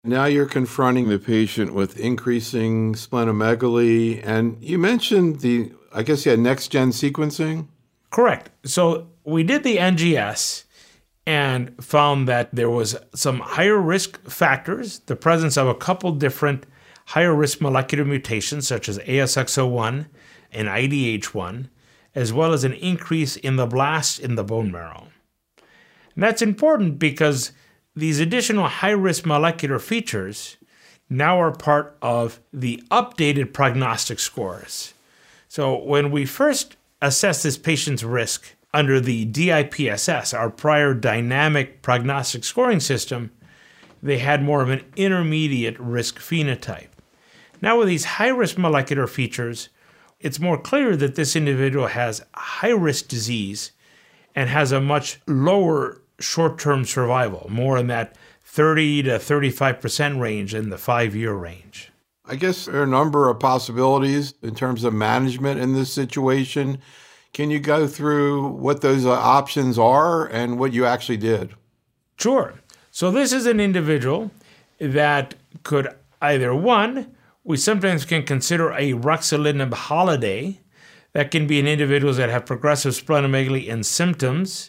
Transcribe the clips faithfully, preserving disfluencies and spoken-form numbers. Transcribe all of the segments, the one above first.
Now you're confronting the patient with increasing splenomegaly, and you mentioned the, I guess you had next-gen sequencing? Correct. So we did the N G S and found that there was some higher risk factors, the presence of a couple different higher risk molecular mutations such as A S X O one and I D H one, as well as an increase in the blasts in the bone marrow. And that's important because these additional high-risk molecular features now are part of the updated prognostic scores. So when we first assessed this patient's risk under the D I P S S, our prior dynamic prognostic scoring system, they had more of an intermediate risk phenotype. Now with these high-risk molecular features, it's more clear that this individual has high-risk disease and has a much lower short-term survival, more in that thirty to thirty-five percent range in the five-year range. I guess there are a number of possibilities in terms of management in this situation. Can you go through what those options are and what you actually did? Sure. So this is an individual that could either, one, we sometimes can consider a ruxolitinib holiday. That can be in individuals that have progressive splenomegaly and symptoms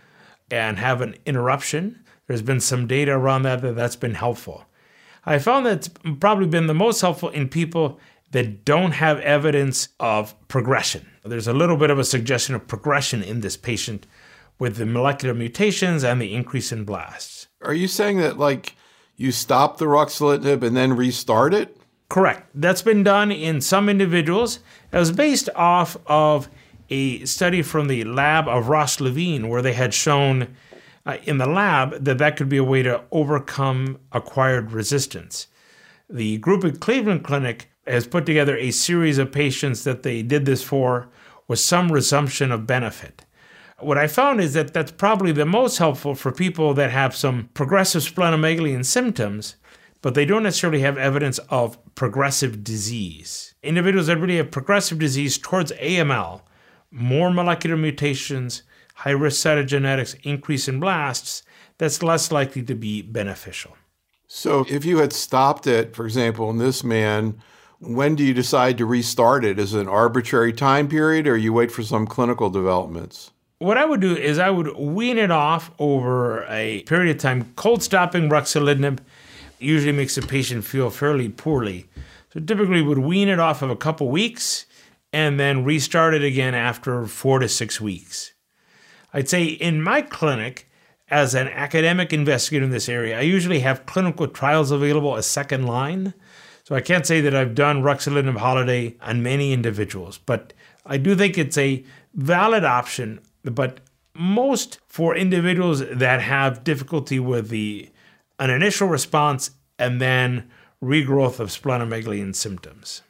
and have an interruption. There's been some data around that that that's been helpful. I found that's probably been the most helpful in people that don't have evidence of progression. There's a little bit of a suggestion of progression in this patient with the molecular mutations and the increase in blasts. Are you saying that, like, you stop the ruxolitinib and then restart it? Correct. That's been done in some individuals. It was based off of a study from the lab of Ross Levine, where they had shown uh, in the lab that that could be a way to overcome acquired resistance. The group at Cleveland Clinic has put together a series of patients that they did this for with some resumption of benefit. What I found is that that's probably the most helpful for people that have some progressive splenomegaly and symptoms, but they don't necessarily have evidence of progressive disease. Individuals that really have progressive disease towards A M L, more molecular mutations, high-risk cytogenetics, increase in blasts, that's less likely to be beneficial. So if you had stopped it, for example, in this man, when do you decide to restart it? Is it an arbitrary time period, or you wait for some clinical developments? What I would do is I would wean it off over a period of time. Cold stopping ruxolitinib usually makes the patient feel fairly poorly. So typically would wean it off of a couple weeks and then restart it again after four to six weeks. I'd say in my clinic, as an academic investigator in this area, I usually have clinical trials available as second line. So I can't say that I've done ruxolitinib holiday on many individuals, but I do think it's a valid option. But most for individuals that have difficulty with the an initial response and then regrowth of splenomegaly and symptoms.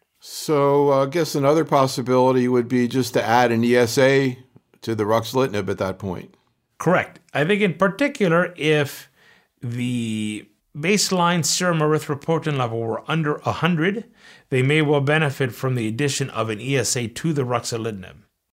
So uh, I guess another possibility would be just to add an E S A to the ruxolitinib at that point. Correct. I think in particular, if the baseline serum erythropoietin level were under one hundred, they may well benefit from the addition of an E S A to the ruxolitinib.